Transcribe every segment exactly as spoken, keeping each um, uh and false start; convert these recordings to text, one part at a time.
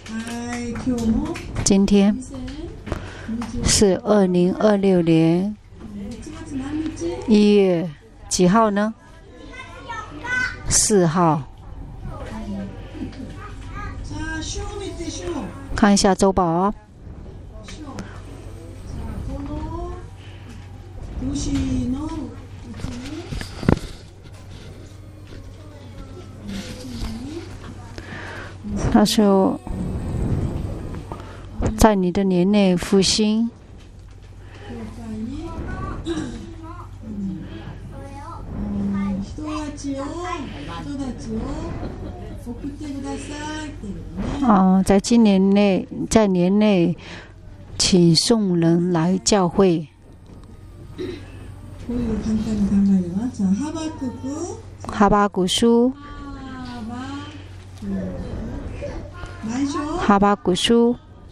今天是二零二六年一月几号呢？四号。看一下周报啊。他说，在你的年内复兴，啊，在今年内，在年内，请送人来教会。哈巴谷书。哈巴谷书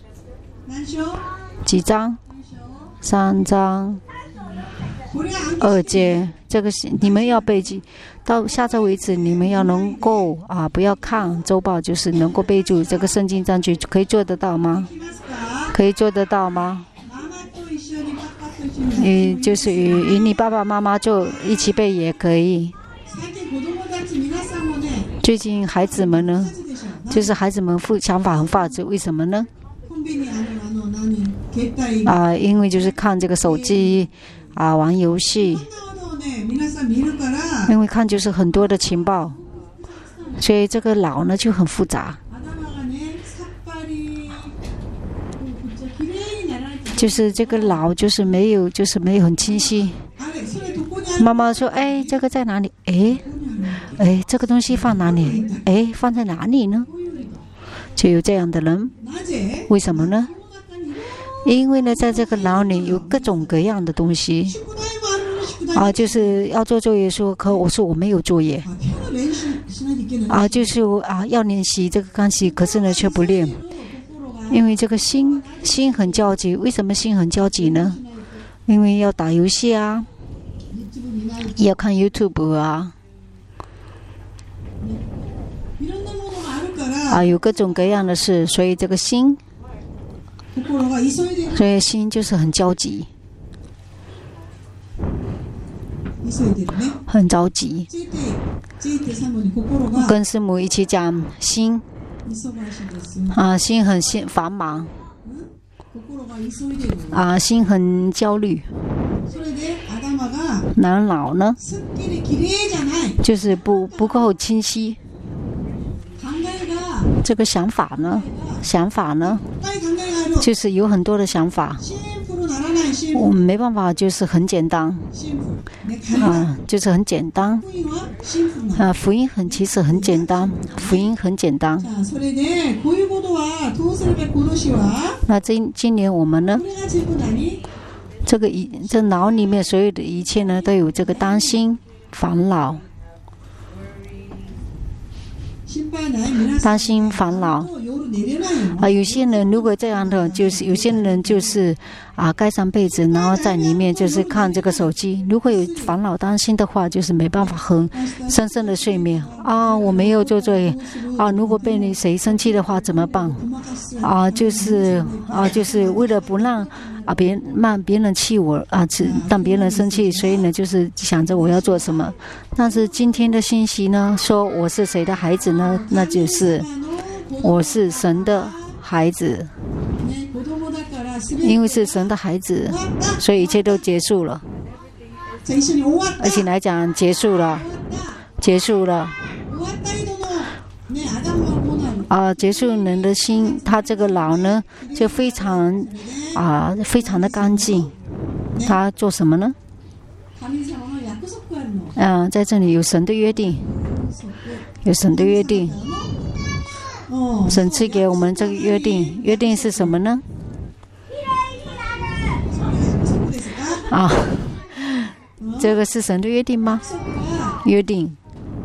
几章？三章，二节。这个你们要背记，到下周为止，你们要能够啊，不要看周报，就是能够背住这个圣经章句，可以做得到吗？可以做得到吗？与就是与与你爸爸妈妈就一起背也可以。最近孩子们呢？就是孩子们想法很发达，为什么呢？啊、呃，因为就是看这个手机啊，玩游戏，因为看就是很多的情报，所以这个脑呢就很复杂。就是这个脑就是没有，就是没有很清晰。妈妈说：“哎，这个在哪里？哎。”哎，这个东西放哪里？哎，放在哪里呢？就有这样的人，为什么呢？因为呢，在这个脑里有各种各样的东西，啊，就是要做作业说，可我说我没有作业，啊，就是啊要练习这个钢琴，可是呢却不练，因为这个心心很焦急。为什么心很焦急呢？因为要打游戏啊，要看 YouTube 啊。啊，有各种各样的事，所以这个心，所以心就是很焦急，很着急。跟师母一起讲心，啊，心很心繁忙，啊，心很焦虑。然脑呢，就是不不够清晰。这个想法呢，想法呢，就是有很多的想法，我们没办法，就是很简单，啊，就是很简单，啊，福音很其实很简单，福音很简单。那今今年我们呢，这个一这脑里面所有的一切呢，都有这个担心、烦恼。担心烦恼啊，有些人如果这样的，就是有些人就是啊盖上被子，然后在里面就是看这个手机。如果有烦恼担心的话，就是没办法很深深的睡眠啊。我没有做作业啊，如果被你谁生气的话怎么办啊？就是啊，就是为了不让啊别人让别人气我啊，让别人生气，所以呢就是想着我要做什么。但是今天的信息呢，说我是谁的孩子呢？那就是我是神的孩子，因为是神的孩子，所以一切都结束了。而且来讲结束了，结束了。啊，结束人的心，他这个脑呢就非常啊非常的干净。他做什么呢？嗯、啊，在这里有神的约定，有神的约定。神赐给我们这个约定，约定是什么呢？啊，这个是神的约定吗？约定，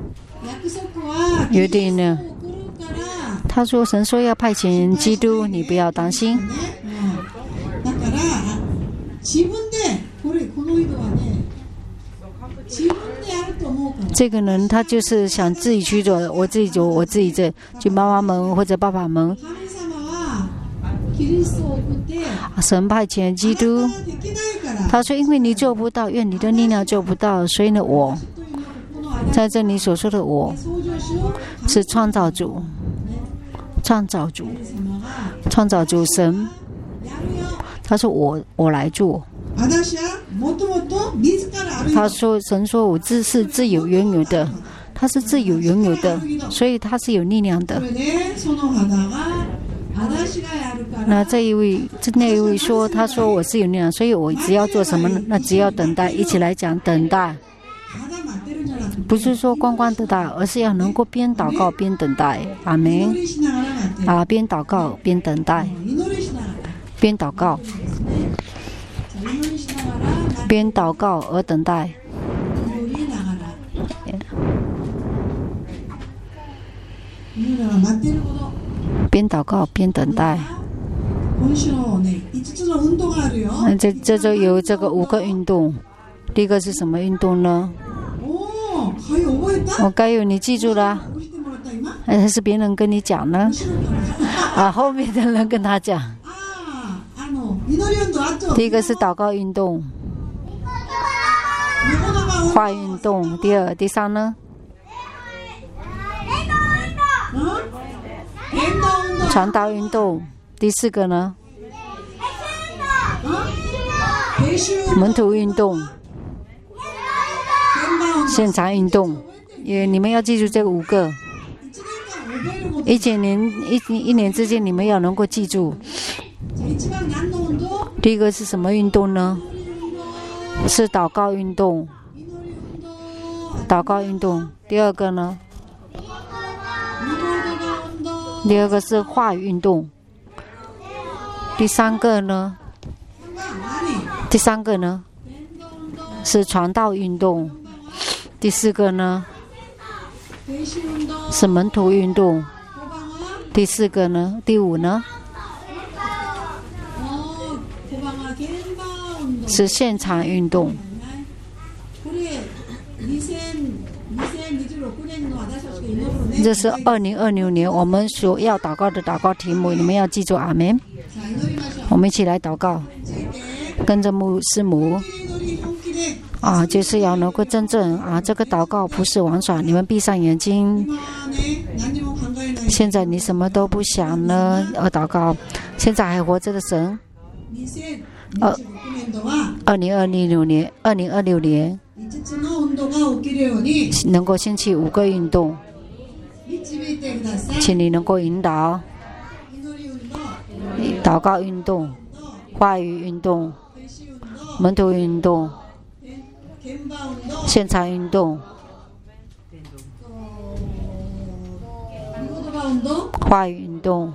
约定呢？他说神说要派遣基督，你不要担心。这个人他就是想自己去做，我自己做，我自己做，就妈妈们或者爸爸们神派遣基督。他说：“因为你做不到，愿你的力量做不到，所以呢，我在这里所说的我是创造主，创造主，创造主神。他说我我来做。他说神说我自是自由拥有的，他是自由拥有的，所以他是有力量的。”那这一位，这那一位说，他说我是有力量，所以我只要做什么呢？那只要等待，一起来讲等待，不是说光光等待，而是要能够边祷告边等待。阿门。啊，边祷告边等待，边祷告，边祷告而等待。边祷告边等待。那这这周有这个五个运动，第一个是什么运动呢？我该有你记住了，还是别人跟你讲呢？啊，后面的人跟他讲。第一个是祷告运动，话运动。第二、第三呢？传道运动。第四个呢？门徒运动，现场运动。也你们要记住这五个。一几年一一年之间，你们要能够记住。第一个是什么运动呢？是祷告运动。祷告运动。第二个呢？第二个是话语运动。第三个呢？第三个呢？是传道运动。第四个呢？是门徒运动。第四个呢？第五呢？是现场运动。这是二零二六年我们所要祷告的祷告题目，你们要记住。阿们。我们一起来祷告，跟着牧师母啊，就是要能够真正啊，这个祷告不是玩耍。你们闭上眼睛，现在你什么都不想呢，而祷告。现在还活着的神，二二零二六年，二零二六年能够兴起五个运动，请你能够引导。祷告运动、话语运动、门徒运动、现场运动、话语运动，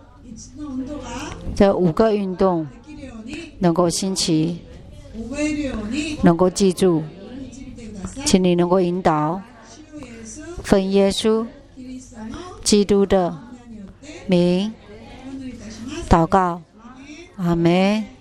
这五个运动能够兴起，能够记住，请你能够引导，奉耶稣基督的名祷告，阿们。